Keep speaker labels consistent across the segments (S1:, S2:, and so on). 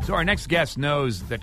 S1: So our next guest knows that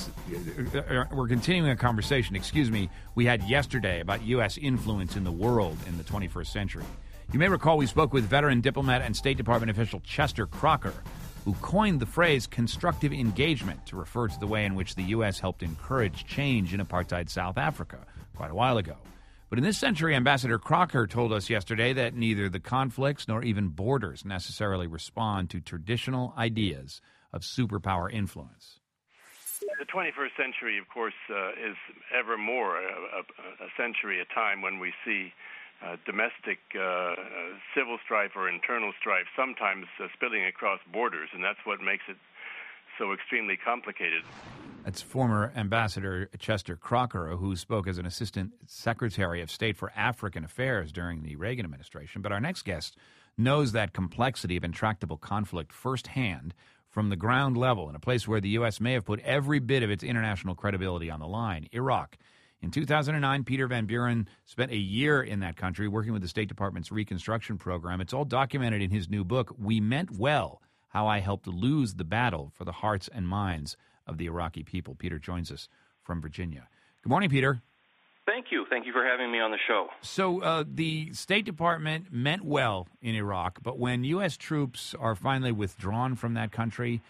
S1: we're continuing a conversation, we had yesterday about U.S. influence in the world in the 21st century. You may recall we spoke with veteran diplomat and State Department official Chester Crocker, who coined the phrase constructive engagement to refer to the way in which the U.S. helped encourage change in apartheid South Africa quite a while ago. But in this century, Ambassador Crocker told us yesterday that neither the conflicts nor even borders necessarily respond to traditional ideas of superpower influence.
S2: The 21st century, of course, is ever more a century, a time when we see domestic civil strife or internal strife sometimes spilling across borders, and that's what makes it so extremely complicated.
S1: That's former Ambassador Chester Crocker, who spoke as an Assistant Secretary of State for African Affairs during the Reagan administration. But our next guest knows that complexity of intractable conflict firsthand from the ground level in a place where the U.S. may have put every bit of its international credibility on the line, Iraq. In 2009, Peter Van Buren spent a year in that country working with the State Department's Reconstruction Program. It's all documented in his new book, We Meant Well, How I Helped Lose the Battle for the Hearts and Minds of the Iraqi People. Peter joins us from Virginia. Good morning, Peter.
S3: Thank you. Thank you for having me on the show.
S1: So the State Department meant well in Iraq, but when U.S. troops are finally withdrawn from that country,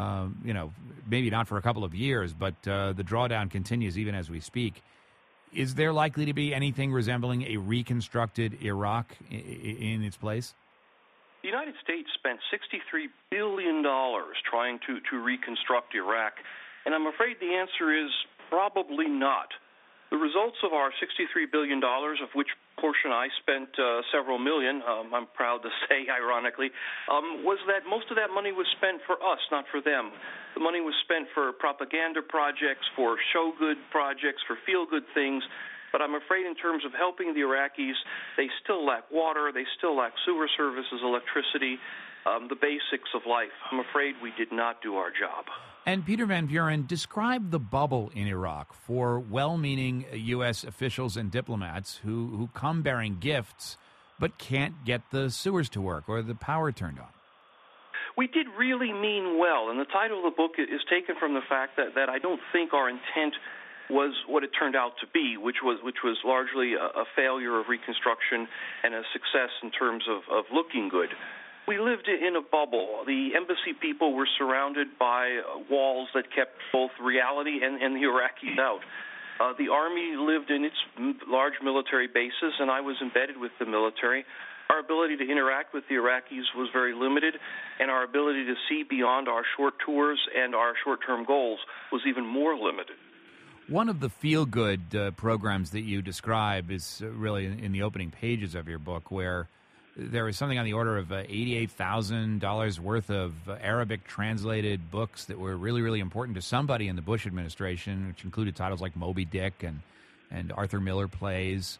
S1: maybe not for a couple of years, but the drawdown continues even as we speak. Is there likely to be anything resembling a reconstructed Iraq in its place?
S3: The United States spent $63 billion trying to reconstruct Iraq, and I'm afraid the answer is probably not. The results of our $63 billion, of which portion I spent several million, I'm proud to say, ironically, was that most of that money was spent for us, not for them. The money was spent for propaganda projects, for show-good projects, for feel-good things. But I'm afraid in terms of helping the Iraqis, they still lack water, they still lack sewer services, electricity, the basics of life. I'm afraid we did not do our job.
S1: And Peter Van Buren, describe the bubble in Iraq for well-meaning U.S. officials and diplomats who come bearing gifts but can't get the sewers to work or the power turned on.
S3: We did really mean well, and the title of the book is taken from the fact that I don't think our intent was what it turned out to be, which was largely a failure of reconstruction and a success in terms of looking good. We lived in a bubble. The embassy people were surrounded by walls that kept both reality and the Iraqis out. The Army lived in its large military bases, and I was embedded with the military. Our ability to interact with the Iraqis was very limited, and our ability to see beyond our short tours and our short-term goals was even more limited.
S1: One of the feel-good programs that you describe is really in the opening pages of your book, where there is something on the order of $88,000 worth of Arabic translated books that were really, really important to somebody in the Bush administration, which included titles like Moby Dick and Arthur Miller plays,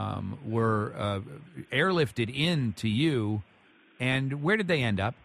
S1: were airlifted in to you. And where did they end up?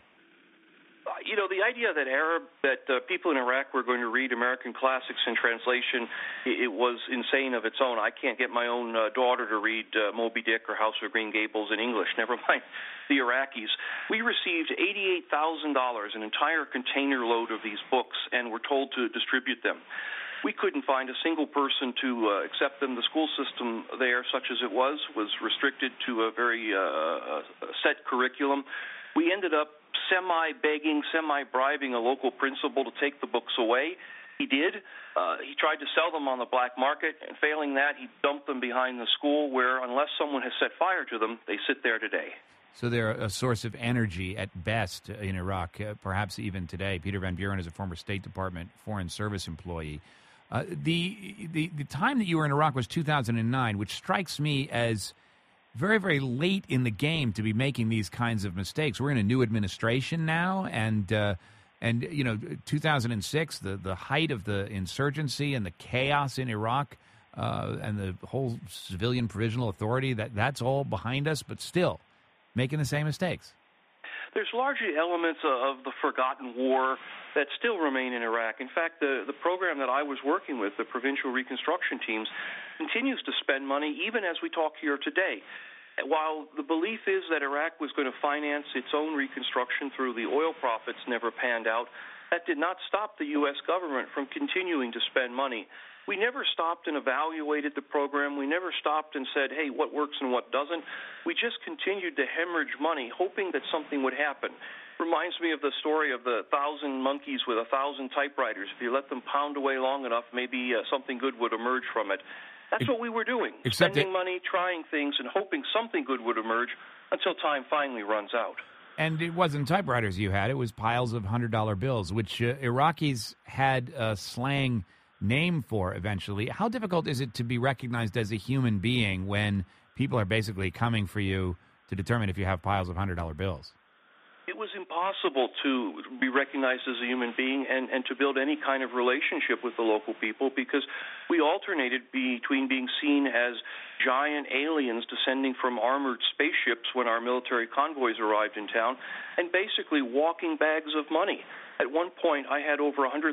S3: The idea that people in Iraq were going to read American classics in translation, it was insane of its own. I can't get my own daughter to read Moby Dick or House of Green Gables in English, never mind the Iraqis. We received $88,000, an entire container load of these books, and were told to distribute them. We couldn't find a single person to accept them. The school system there, such as it was restricted to a very set curriculum. We ended up semi-begging, semi-bribing a local principal to take the books away. He did. He tried to sell them on the black market, and failing that, he dumped them behind the school where, unless someone has set fire to them, they sit there today.
S1: So they're a source of energy at best in Iraq, perhaps even today. Peter Van Buren is a former State Department Foreign Service employee. The time that you were in Iraq was 2009, which strikes me as very, very late in the game to be making these kinds of mistakes. We're in a new administration now, and 2006, the height of the insurgency and the chaos in Iraq, and the whole civilian provisional authority, that's all behind us, but still making the same mistakes.
S3: There's largely elements of the forgotten war that still remain in Iraq. In fact, the program that I was working with, the provincial reconstruction teams, continues to spend money even as we talk here today. While the belief is that Iraq was going to finance its own reconstruction through the oil profits never panned out, that did not stop the U.S. government from continuing to spend money. We never stopped and evaluated the program. We never stopped and said, hey, what works and what doesn't. We just continued to hemorrhage money, hoping that something would happen. Reminds me of the story of the 1,000 monkeys with 1,000 typewriters. If you let them pound away long enough, maybe something good would emerge from it. That's what we were doing, spending money, trying things, and hoping something good would emerge until time finally runs out.
S1: And it wasn't typewriters you had. It was piles of $100 bills, which Iraqis had a slang name for eventually. How difficult is it to be recognized as a human being when people are basically coming for you to determine if you have piles of $100 bills?
S3: It was impossible to be recognized as a human being and to build any kind of relationship with the local people because we alternated between being seen as giant aliens descending from armored spaceships when our military convoys arrived in town and basically walking bags of money. At one point, I had over $100,000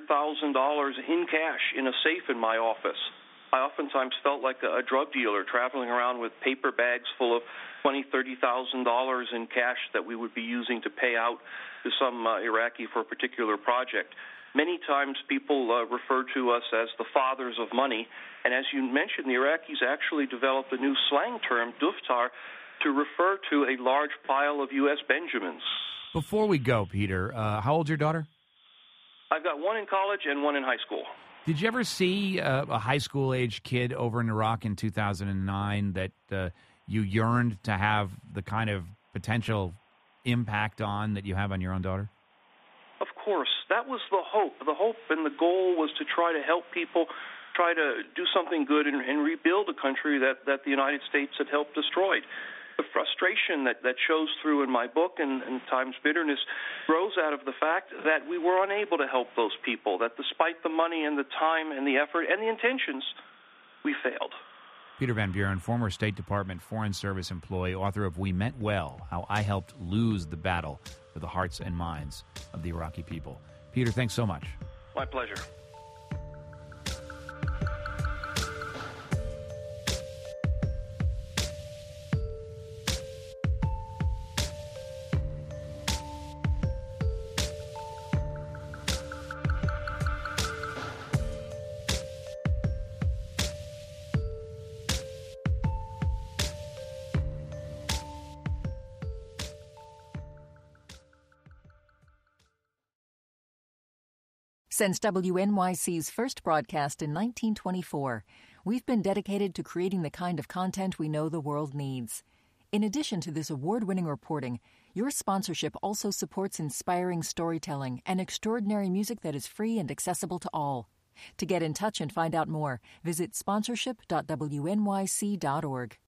S3: in cash in a safe in my office. I oftentimes felt like a drug dealer traveling around with paper bags full of $20,000, $30,000 in cash that we would be using to pay out to some Iraqi for a particular project. Many times people refer to us as the fathers of money, and as you mentioned, the Iraqis actually developed a new slang term, duftar, to refer to a large pile of U.S. Benjamins.
S1: Before we go, Peter, how old's your daughter?
S3: I've got one in college and one in high school.
S1: Did you ever see a high school-age kid over in Iraq in 2009 that you yearned to have the kind of potential impact on that you have on your own daughter?
S3: Of course. That was the hope. The hope and the goal was to try to help people, try to do something good and rebuild a country that the United States had helped destroy. The frustration that shows through in my book and times bitterness grows out of the fact that we were unable to help those people, that despite the money and the time and the effort and the intentions, we failed.
S1: Peter Van Buren, former State Department Foreign Service employee, author of We Meant Well, How I Helped Lose the Battle for the Hearts and Minds of the Iraqi People. Peter, thanks so much.
S3: My pleasure.
S4: Since WNYC's first broadcast in 1924, we've been dedicated to creating the kind of content we know the world needs. In addition to this award-winning reporting, your sponsorship also supports inspiring storytelling and extraordinary music that is free and accessible to all. To get in touch and find out more, visit sponsorship.wnyc.org.